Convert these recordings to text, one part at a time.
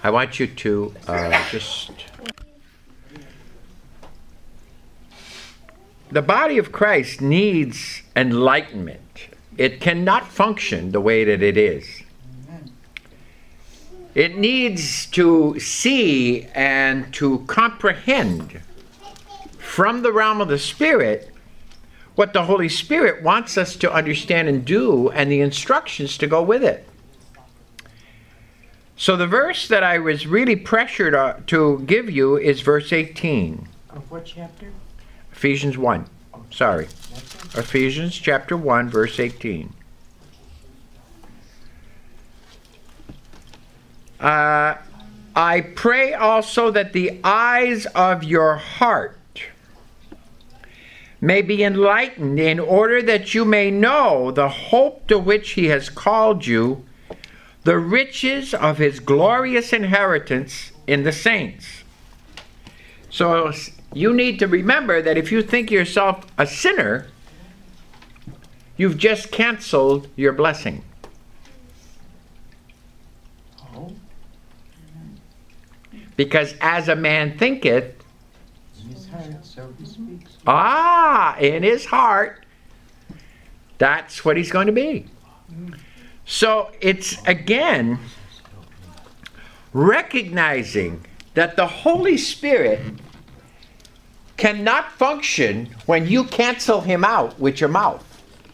I want you to just... The body of Christ needs enlightenment. It cannot function the way that it is. It needs to see and to comprehend from the realm of the Spirit what the Holy Spirit wants us to understand and do, and the instructions to go with it. So the verse that I was really pressured to give you is verse 18. Of what chapter? Ephesians 1. Sorry. Ephesians chapter 1, verse 18. I pray also that the eyes of your heart may be enlightened, in order that you may know the hope to which he has called you, the riches of his glorious inheritance in the saints. So you need to remember that if you think yourself a sinner, you've just canceled your blessing. Because as a man thinketh, in his heart, so he speaks. In his heart, that's what he's going to be. So it's, again, recognizing that the Holy Spirit cannot function when you cancel him out with your mouth.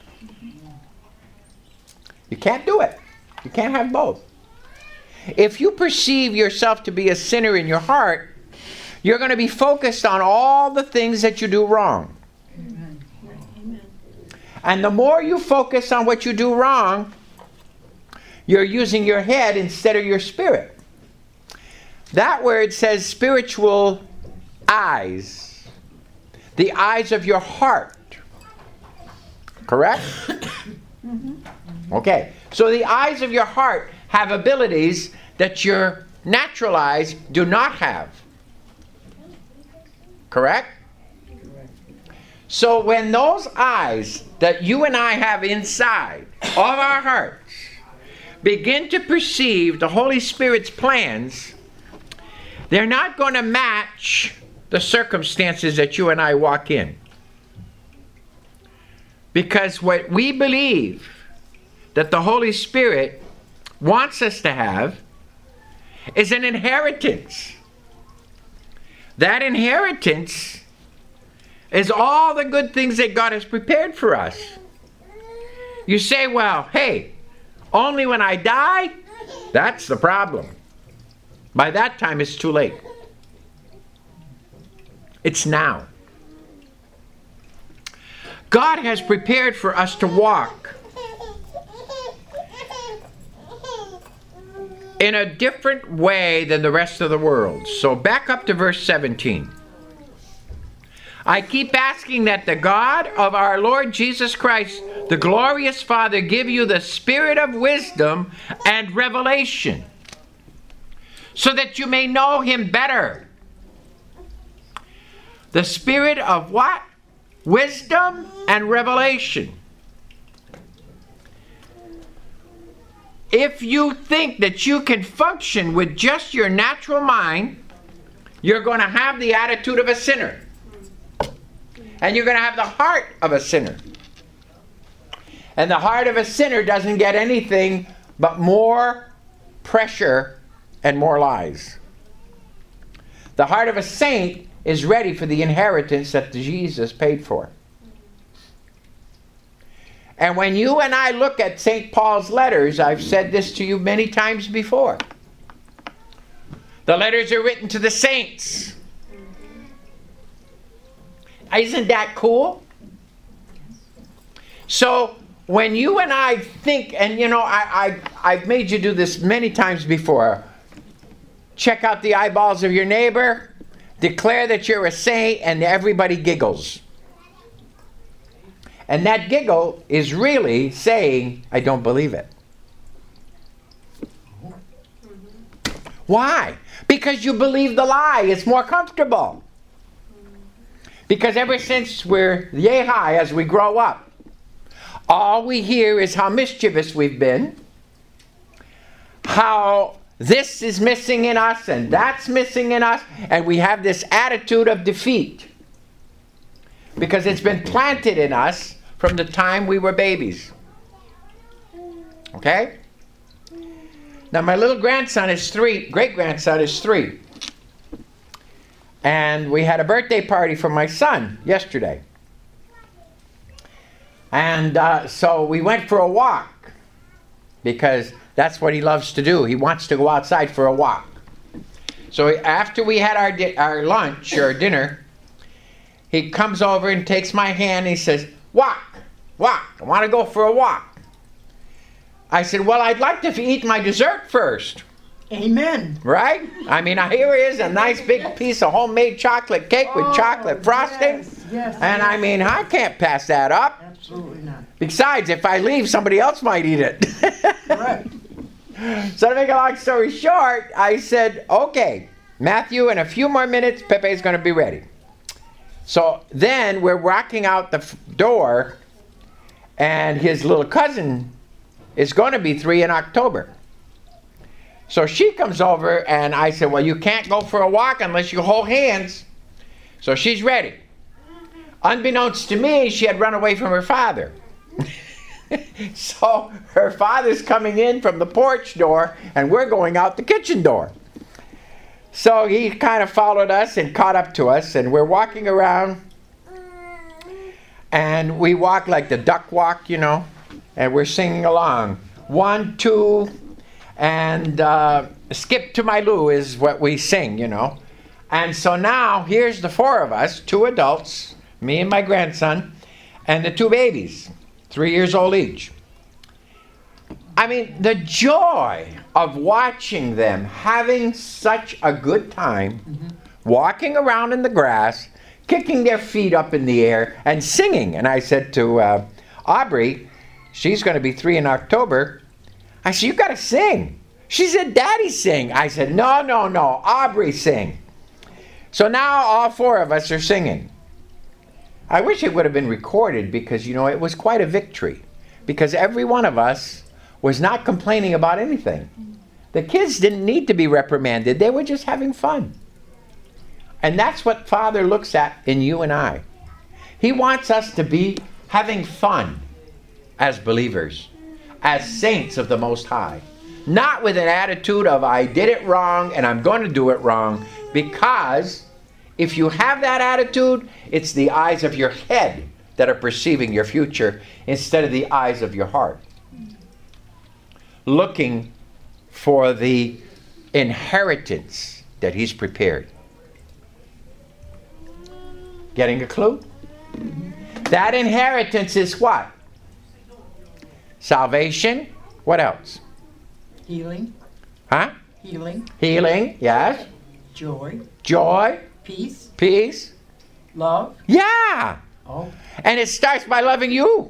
You can't do it. You can't have both. If you perceive yourself to be a sinner in your heart, you're going to be focused on all the things that you do wrong. Amen. And the more you focus on what you do wrong, you're using your head instead of your spirit. That word says spiritual eyes. The eyes of your heart. Correct? Okay. So the eyes of your heart have abilities that your natural eyes do not have. Correct? So when those eyes that you and I have inside of our hearts begin to perceive the Holy Spirit's plans, they're not going to match the circumstances that you and I walk in. Because what we believe that the Holy Spirit wants us to have is an inheritance. That inheritance is all the good things that God has prepared for us. You say, well, hey, only when I die? That's the problem. By that time, it's too late. It's now. God has prepared for us to walk in a different way than the rest of the world. So back up to verse 17. I keep asking that the God of our Lord Jesus Christ, the glorious Father, give you the spirit of wisdom and revelation, so that you may know him better. The spirit of what? Wisdom and revelation. If you think that you can function with just your natural mind, you're going to have the attitude of a sinner. And you're going to have the heart of a sinner. And the heart of a sinner doesn't get anything but more pressure and more lies. The heart of a saint is ready for the inheritance that Jesus paid for. And when you and I look at St. Paul's letters, I've said this to you many times before. The letters are written to the saints. Isn't that cool? So when you and I think, and you know, I've made you do this many times before. Check out the eyeballs of your neighbor, declare that you're a saint, and everybody giggles. And that giggle is really saying, I don't believe it. Why? Because you believe the lie. It's more comfortable. Because ever since we're yay high as we grow up, all we hear is how mischievous we've been, how this is missing in us and that's missing in us, and we have this attitude of defeat because it's been planted in us from the time we were babies. Okay? Now my little grandson is 3, great-grandson is 3. And we had a birthday party for my son yesterday. And so we went for a walk because that's what he loves to do. He wants to go outside for a walk. So after we had our lunch or dinner, he comes over and takes my hand and he says, walk, I want to go for a walk. I said, well, I'd like to eat my dessert first. Amen. Right? I mean, here is a nice big piece of homemade chocolate cake with chocolate frosting. Yes, and I mean, I can't pass that up. Absolutely not. Besides, if I leave, somebody else might eat it. Correct. So to make a long story short, I said, okay, Matthew, in a few more minutes, Pepe's going to be ready. So then we're walking out the door, and his little cousin is going to be 3 in October. So she comes over, and I said, well, you can't go for a walk unless you hold hands. So she's ready. Unbeknownst to me, she had run away from her father. So her father's coming in from the porch door, and we're going out the kitchen door. So he kind of followed us and caught up to us, and we're walking around, and we walk like the duck walk, you know, and we're singing along. 1, 2, and Skip to My Lou is what we sing, you know. And so now here's the 4 of us, 2 adults, me and my grandson, and the 2 babies, 3 years old each. I mean, the joy of watching them having such a good time, walking around in the grass, kicking their feet up in the air, and singing. And I said to Aubrey, she's going to be 3 in October, I said, you got to sing. She said, Daddy, sing. I said, no, Aubrey, sing. So now all 4 of us are singing. I wish it would have been recorded because, you know, it was quite a victory. Because every one of us was not complaining about anything. The kids didn't need to be reprimanded. They were just having fun. And that's what Father looks at in you and I. He wants us to be having fun as believers, as saints of the Most High. Not with an attitude of, I did it wrong and I'm going to do it wrong, because if you have that attitude, it's the eyes of your head that are perceiving your future instead of the eyes of your heart. Looking for the inheritance that He's prepared. Getting a clue? That inheritance is what? Salvation. What else? Healing. Huh? Healing. Healing, yes. Joy. Joy. Peace. Peace. Love. Yeah. Oh. And it starts by loving you.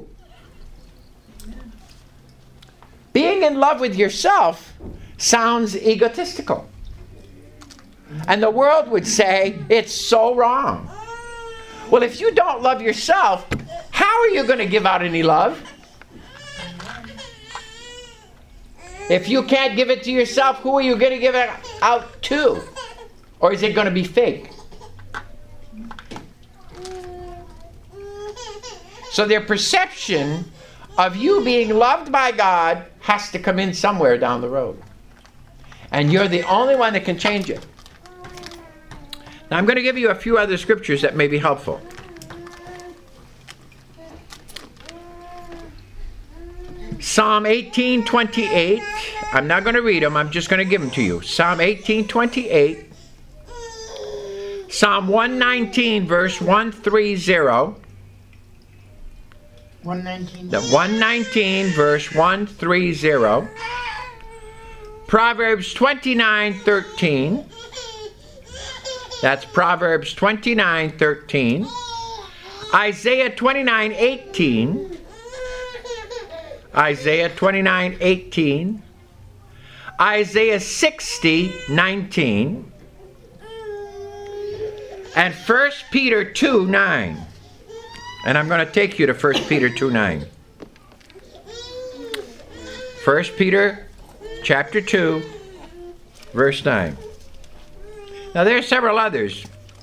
Being in love with yourself sounds egotistical. And the world would say it's so wrong. Well, if you don't love yourself, how are you going to give out any love? If you can't give it to yourself, who are you going to give it out to? Or is it going to be fake? So their perception of you being loved by God has to come in somewhere down the road. And you're the only one that can change it. Now I'm going to give you a few other scriptures that may be helpful. Psalm 18:28. I'm not going to read them. I'm just going to give them to you. Psalm 18:28. Psalm 119, verse 130. 119. The 119, verse 130. Proverbs 29:13. That's Proverbs 29:13. Isaiah 29:18. Isaiah 29:18. Isaiah 60:19. And 1 Peter 2:9. And I'm going to take you to 1 Peter 2:9. 1 Peter chapter 2, Verse 9. Now there are several others.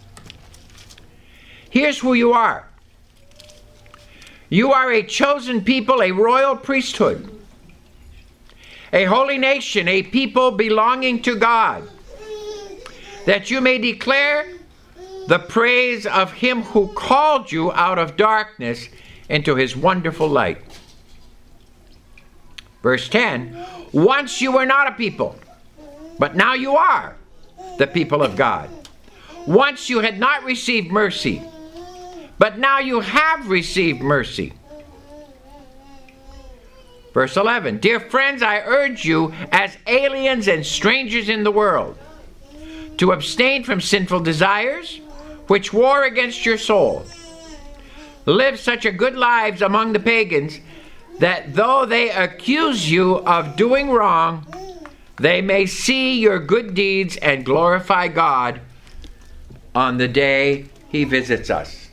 Here's who you are. You are a chosen people, a royal priesthood, a holy nation, a people belonging to God, that you may declare the praise of him who called you out of darkness into his wonderful light. Verse 10, once you were not a people, but now you are the people of God. Once you had not received mercy, but now you have received mercy. Verse 11, dear friends, I urge you as aliens and strangers in the world to abstain from sinful desires which war against your soul. Live such a good lives among the pagans that though they accuse you of doing wrong, they may see your good deeds and glorify God on the day he visits us.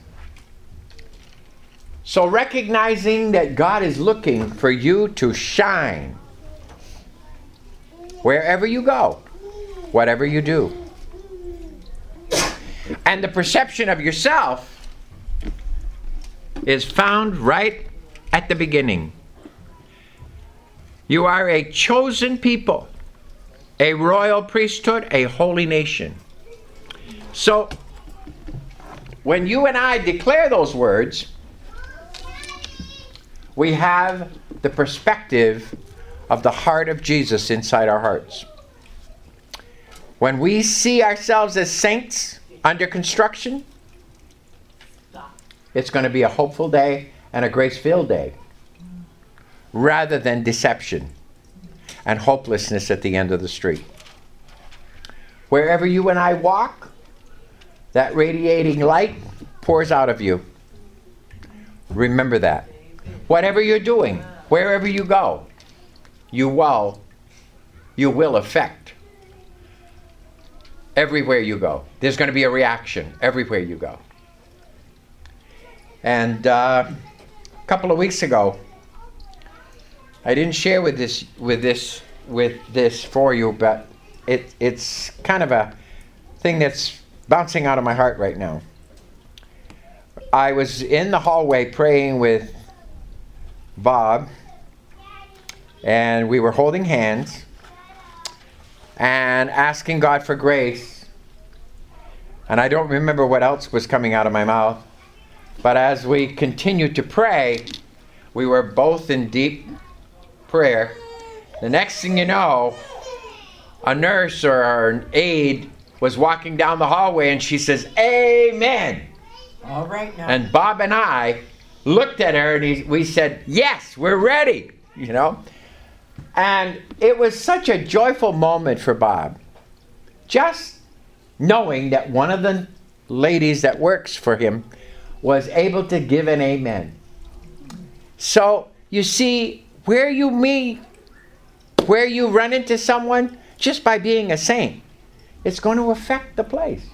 So recognizing that God is looking for you to shine wherever you go, whatever you do. And the perception of yourself is found right at the beginning. You are a chosen people, a royal priesthood, a holy nation. So, when you and I declare those words, we have the perspective of the heart of Jesus inside our hearts. When we see ourselves as saints under construction, it's going to be a hopeful day and a grace-filled day, rather than deception and hopelessness at the end of the street. Wherever you and I walk, that radiating light pours out of you. Remember that. Whatever you're doing, wherever you go, you will affect everywhere you go. There's going to be a reaction everywhere you go. And a couple of weeks ago, I didn't share with this for you, but it's kind of a thing that's bouncing out of my heart right now. I was in the hallway praying with Bob, and we were holding hands and asking God for grace. And I don't remember what else was coming out of my mouth, but as we continued to pray, we were both in deep prayer. The next thing you know, a nurse or an aide was walking down the hallway and she says, "Amen." All right now. And Bob and I looked at her and we said, "Yes, we're ready," you know. And it was such a joyful moment for Bob, just knowing that one of the ladies that works for him was able to give an amen. So you see, where you meet, where you run into someone, just by being a saint, it's going to affect the place.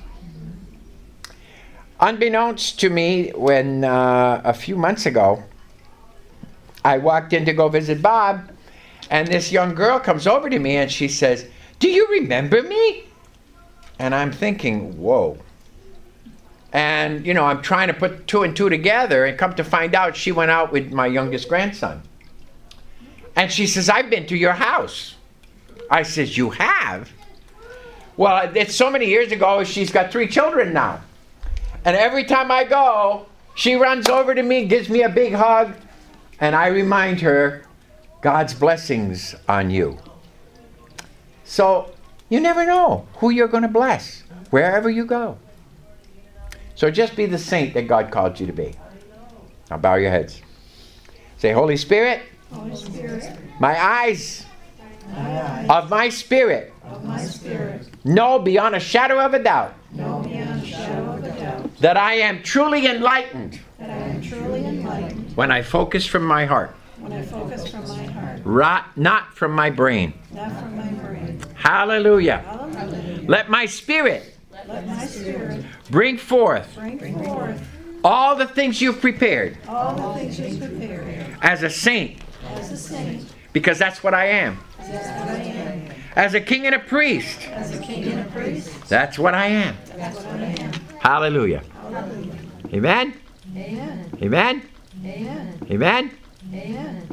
Unbeknownst to me, when a few months ago, I walked in to go visit Bob, and this young girl comes over to me and she says, "Do you remember me?" And I'm thinking, whoa. And, you know, I'm trying to put two and two together, and come to find out she went out with my youngest grandson. And she says, "I've been to your house." I says, "You have?" Well, it's so many years ago, she's got 3 children now. And every time I go, she runs over to me, gives me a big hug, and I remind her, God's blessings on you. So, you never know who you're going to bless, wherever you go. So just be the saint that God called you to be. Now bow your heads. Say, Holy Spirit, Holy Spirit, my eyes Aye. of my spirit of my spirit, know beyond a shadow of a doubt know beyond a shadow of a doubt that I am truly enlightened that I am truly enlightened when I focus from my heart, when I focus from my heart, not from my brain. not from my brain. Hallelujah. Hallelujah. Let my spirit Let my spirit bring forth bring forth all the things you've prepared all the things you've prepared as a saint, as a saint, because that's what I am. as what I am. As a king and a priest. As a king and a priest. That's what I am. That's what I am. Hallelujah. Hallelujah. Amen? Amen. Amen? Amen. Amen? Amen.